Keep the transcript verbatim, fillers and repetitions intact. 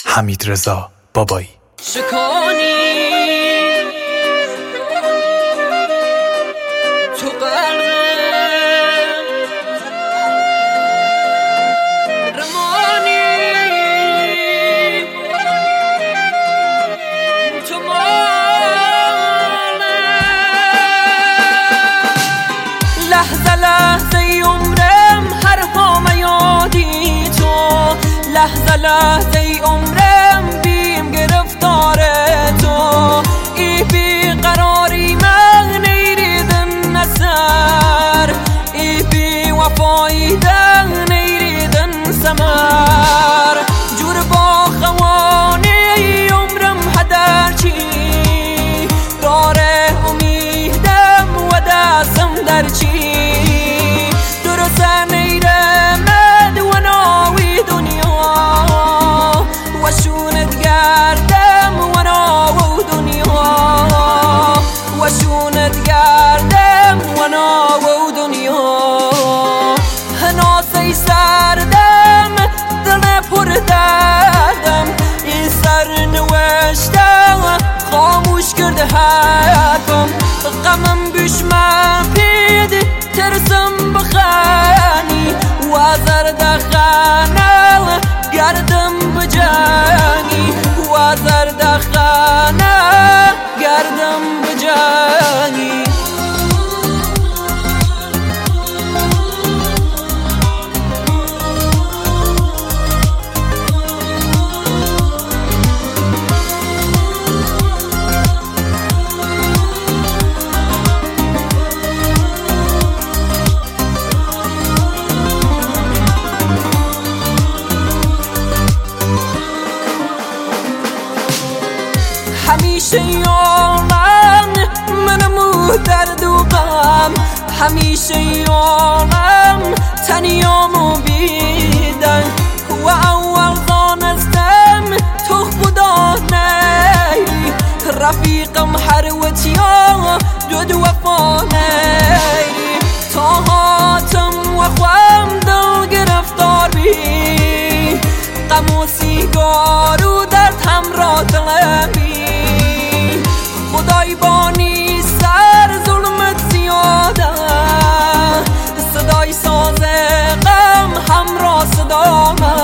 حمیدرضا بابایی. شکانی تو قلبم رمانی تو مالم لحظه لحظه عمرم هر هام یادی تو لحظه لحظه عمرم بیم گرفتار تو ای بی قراری من نیریدن نسر ای بی وفاییدن نیریدن سمر جور با خوانی عمرم هدر چی داره امیدم و دستم در چی درسته نیرمد و ناوی دنیا و شونت گردم و ناو دنیا و شونت گردم و ناو دنیا هناسه سردم دل پر دردم این سر نوشتم خاموش کرده حرفم غمم بشمم پید ترسم بخانی و زرد خانه گردم بجانی و زرد خانه گردم بجانی همیشه یارم منمو درد و غم همیشه یارم تنیامو بیدن و اول دانستم تو خدا نیری رفیقم هر وتیا دود وفا نیری تا هاتم و خوام دل گرفتار بی غم و سیگار و درد همراه دلمی خدای بانی سر ظلمت زیاده صدای ساز غم همراه صدا من